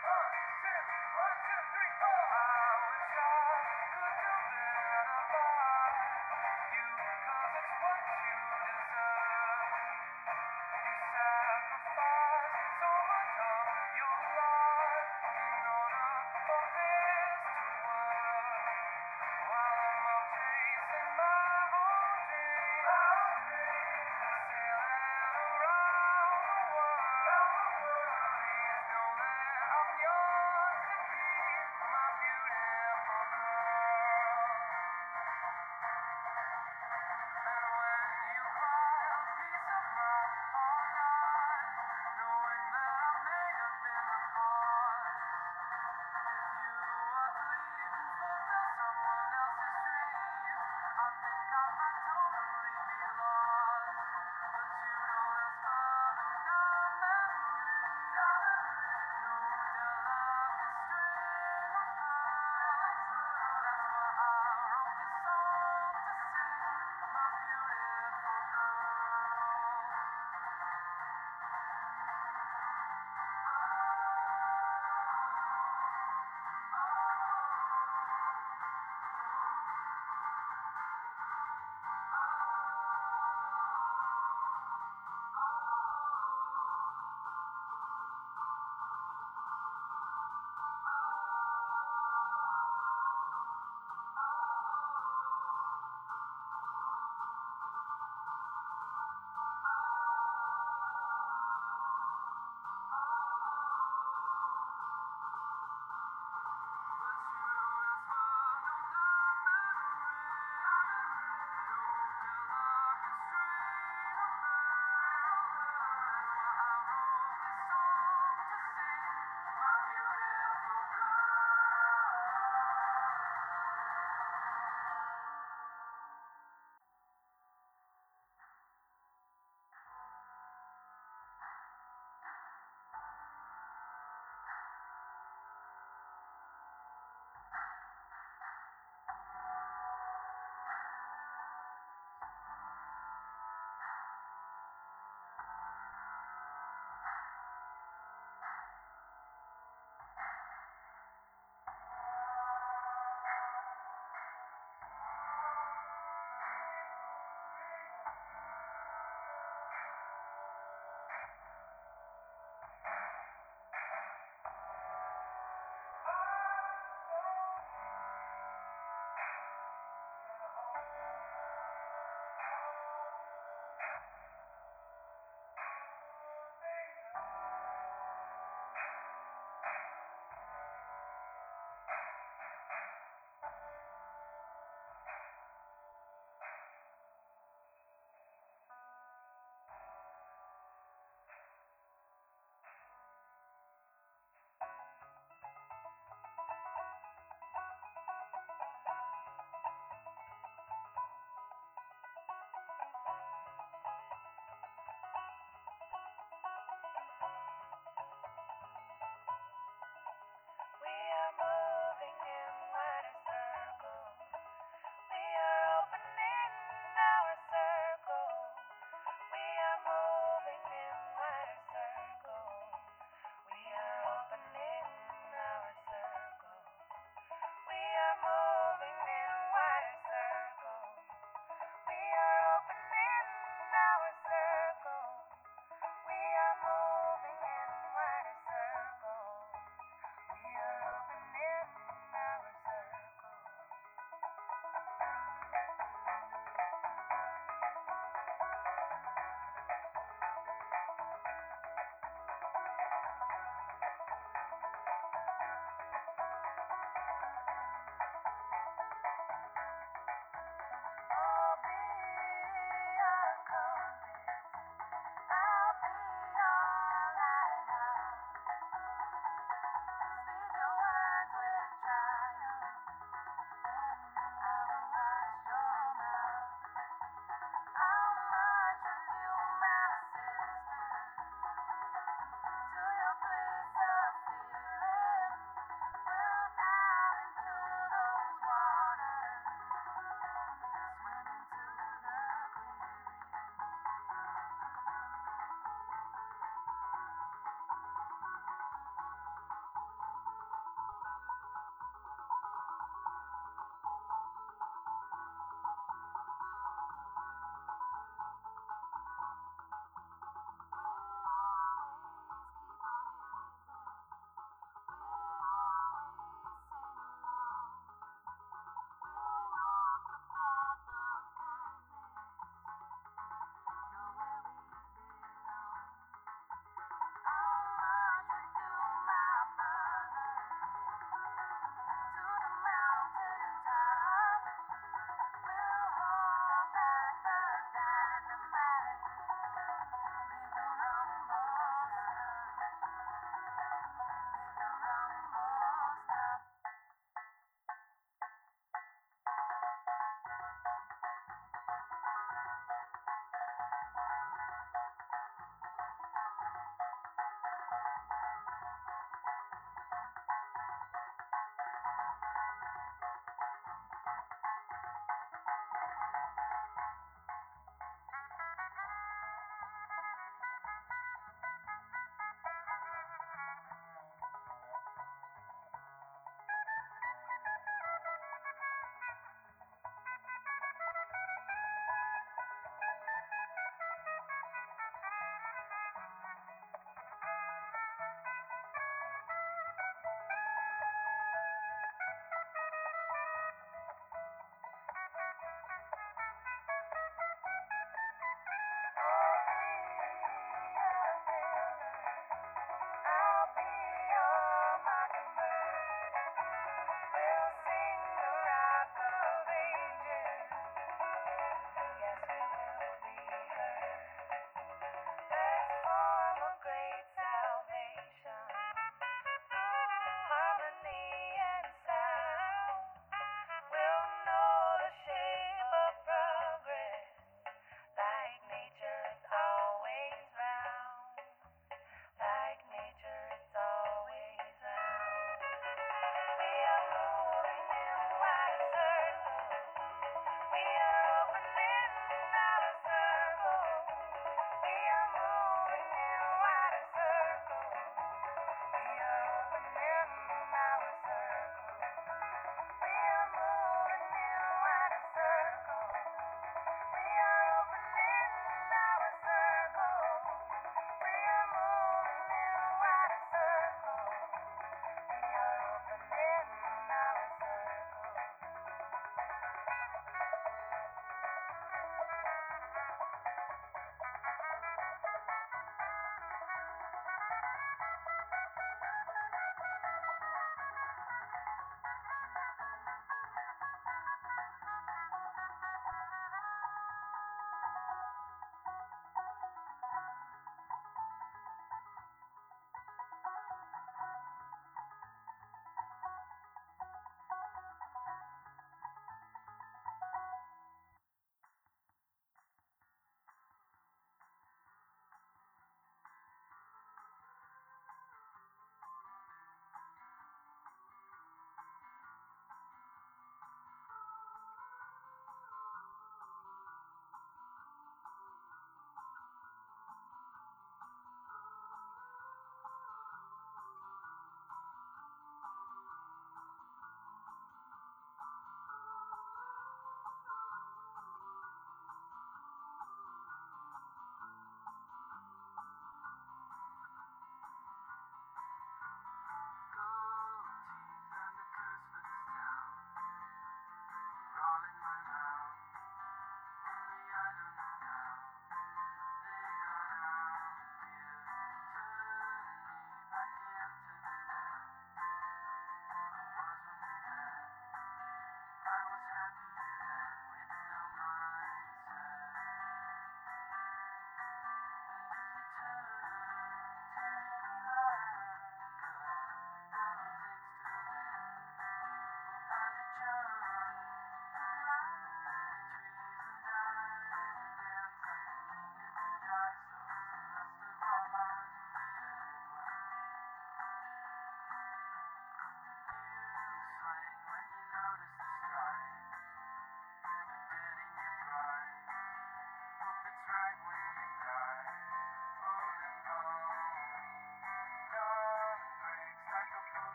Sailing around the world, please know that I'm yours.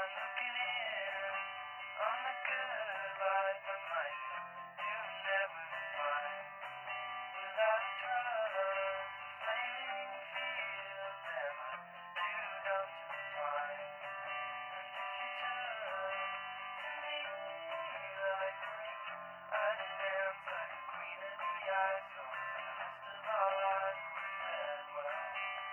looking in on the good life I might you'll never find without trust. The flaming fields am I too dumb to find? And if you turn to me like queen, I'd dance like a queen of the ice. So for the rest of our lives we're fed well.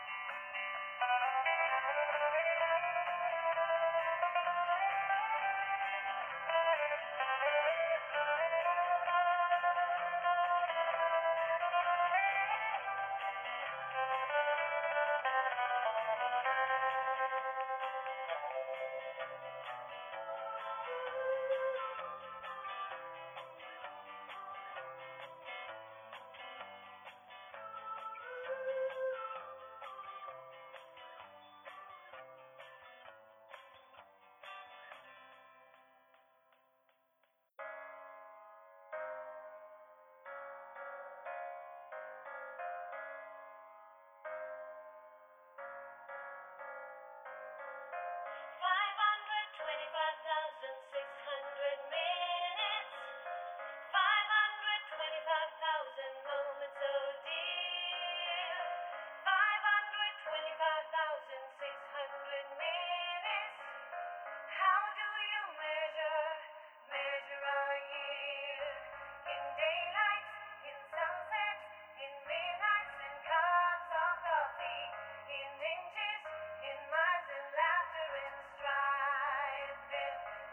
Minutes, 525,000 moments, oh dear. 525,600 minutes. How do you measure a year? In daylights, in sunsets, in midnights, in cups of coffee, in inches, in miles, in laughter, in strife. In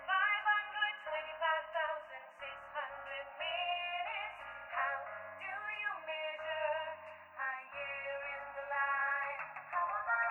525,600 minutes. How do you measure a year in the life? How about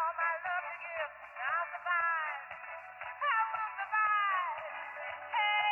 I will survive. Hey.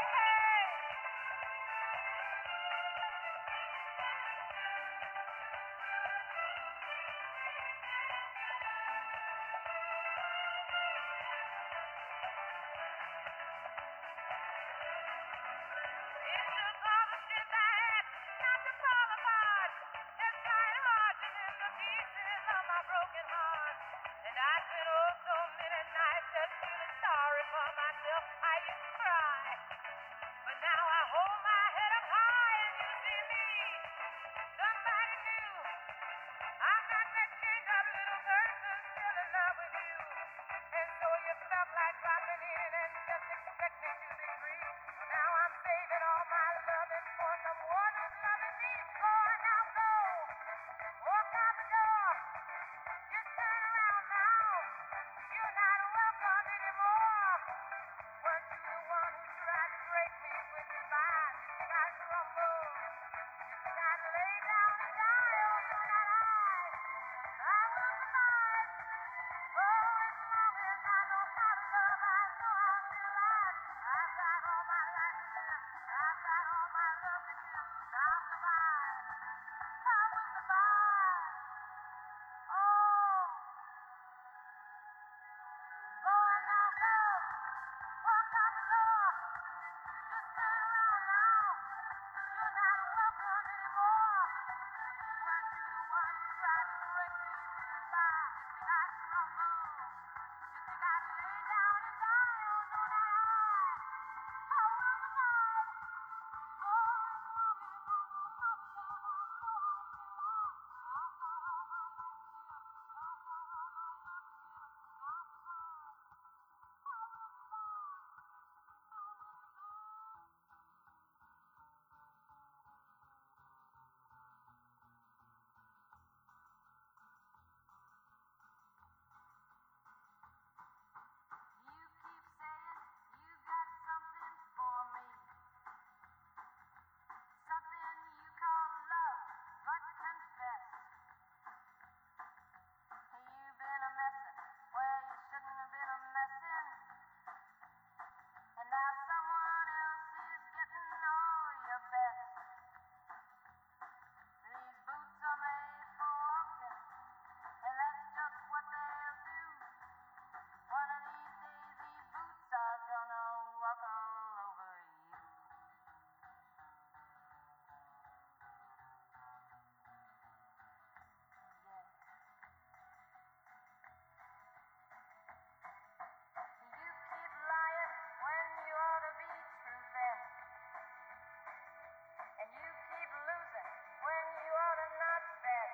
working hard. And I've been oh so many nights just feeling sorry for myself. I used to cry. But now I hold my head up high and you see me. Somebody new. I'm not that changed up little person still in love with you. And so you felt like dropping in and just expect me to be free. Now I'm saving all my loving for someone who's loving me. Go on now, go. Walk out the door. Just turn around now. You're not welcome anymore. Weren't you the one who tried to break me with your mind? You think I'd crumble? You think I'd lay down and die? Oh, you're not I will survive. Oh, as long as I know how to love, I know I'll be alive. I've got all my life to live. I've got all my love to give. I'll survive. I will survive. Oh, go on now, go. Walk out the door. Just turn around now. You're not welcome anymore. Weren't you the one who tried to break me with goodbye? You think I'd crumble? You think I'd lay down and die? Oh, no, not I. I will survive. Oh, as long as I know how to love, I know I'll be alive. I've got all my life to live. I've got all my love to give. I'll survive. I will survive. I will survive. You keep saying you got something for me. Something you call love, but confess. You've been a messin' where you shouldn't have been a messin'. And now someone else is getting all your best. These boots are made for walking, and that's just what they'll do. One of these days, these boots are gonna walk all over you. Yeah. You keep lying when you ought to be truthing. And you keep losing when you ought to not bet.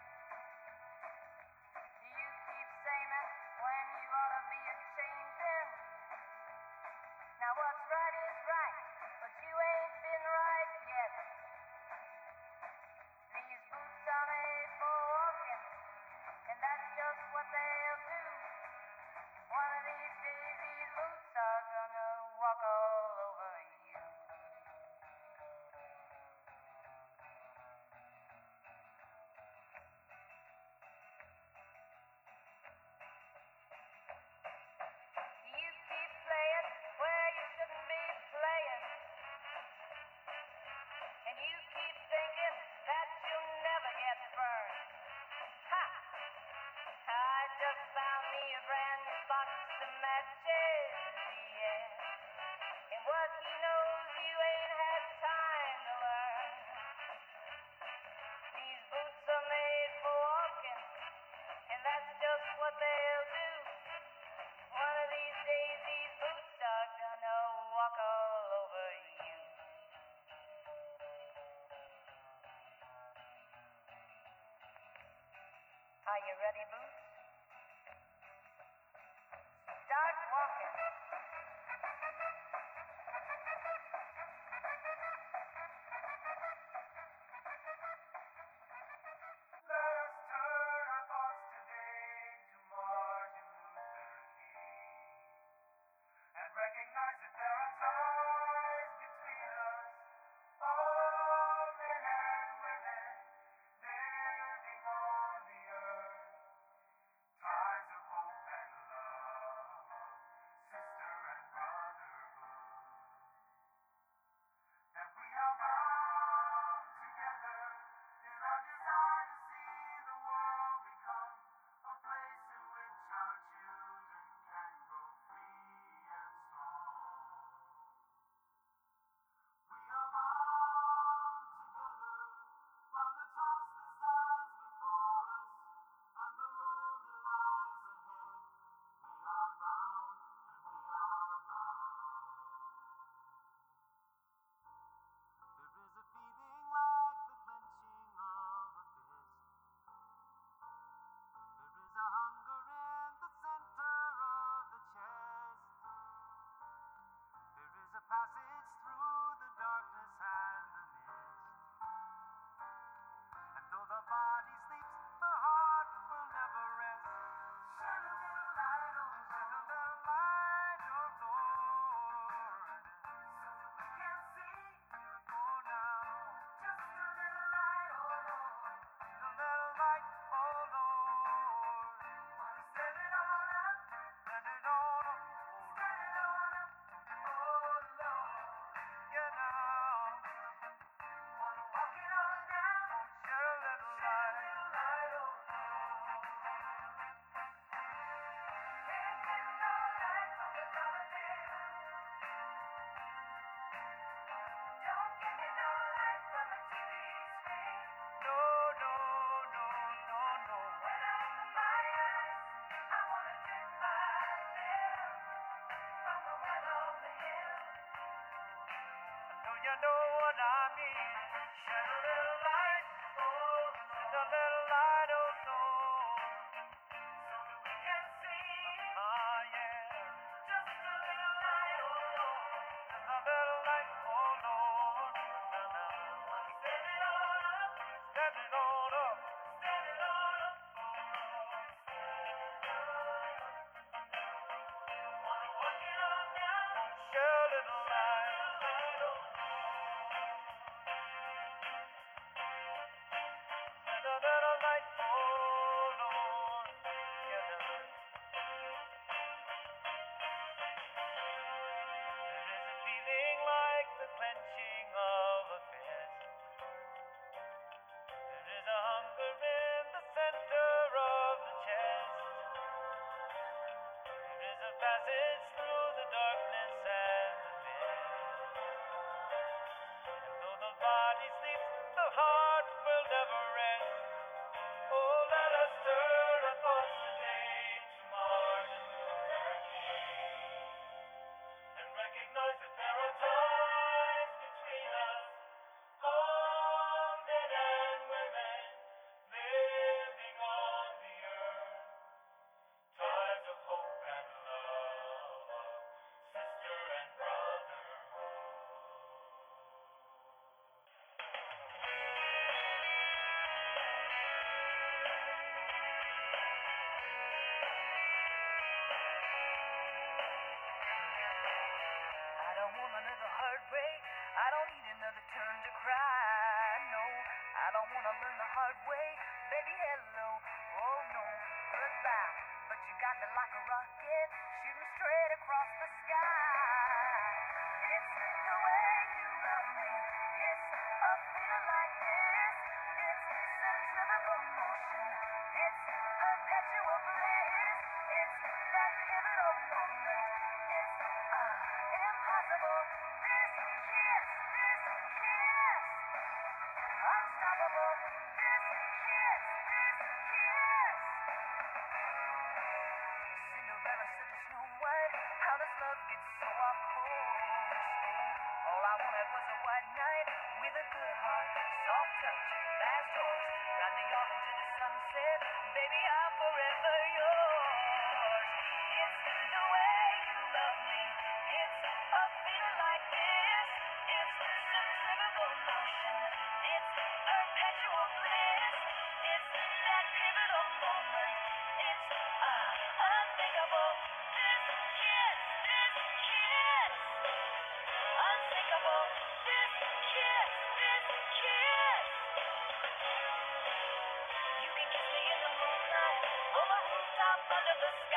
You keep saying when you ought to be a-changing. Now what's right is right, but you ain't been right yet. These boots are made for walking, and that's just what they'll do. One of these days, these boots are gonna walk all over you. You keep playing where you shouldn't be playing. And you keep thinking that you'll never get burned. Ha! I just found me a brand new box of matches, yeah. And what he knows you ain't had time to learn. These boots are made for walking, and that's just what they'll do. One of these days, these boots are gonna walk all over you. Are you ready, Boots? Start walking. Let us turn our thoughts today to Martin Luther King and recognize that there are ties between us, all men and women living on the earth, ties of hope and love. you know what I mean. Shed a little light, oh, shed a little light, oh Lord, so that we can see. Ah, yeah. Just a little light, oh Lord. Just a little light, oh Lord. Stand it all up. Stand it all up. Stand it all up, oh Lord. Wanna walk it on down. Share a little light, oh Lord. Shed a little light, oh Lord. Yeah. There is a feeling like the clenching of a fist. There is a hunger in the center of the chest. There is a passage through the darkness and the mist. And though the body sleeps, the heart will never rest. Oh, let us turn our thoughts today to Martin Luther King and recognize that there are ties between us, all men and women living on the earth, ties of hope and love, of sister and brotherhood. I don't want another heartbreak. I don't need another turn to cry. No, I don't want to learn the hard way. Baby, hello. Oh, no, goodbye. But you got me like a rocket, shooting straight across the sky. It's the way you love me. It's a feeling like this. It's centrifugal motion. It's perpetual bliss. It's that pivotal moment. It's impossible. This kiss. Unstoppable. This kiss. Cinderella said to Snow White, how does love get so off course? Oh, all I wanted was a white knight with a good heart, soft touch, fast horse, ride me off into the sunset. Baby, I'm forever yours. It's the way you love me. It's a feeling like this. It's centrifugal motion. It's perpetual bliss. It's that pivotal moment. It's unthinkable. This kiss. Unsinkable. This kiss. You can kiss me in the moonlight, on the rooftop under the sky.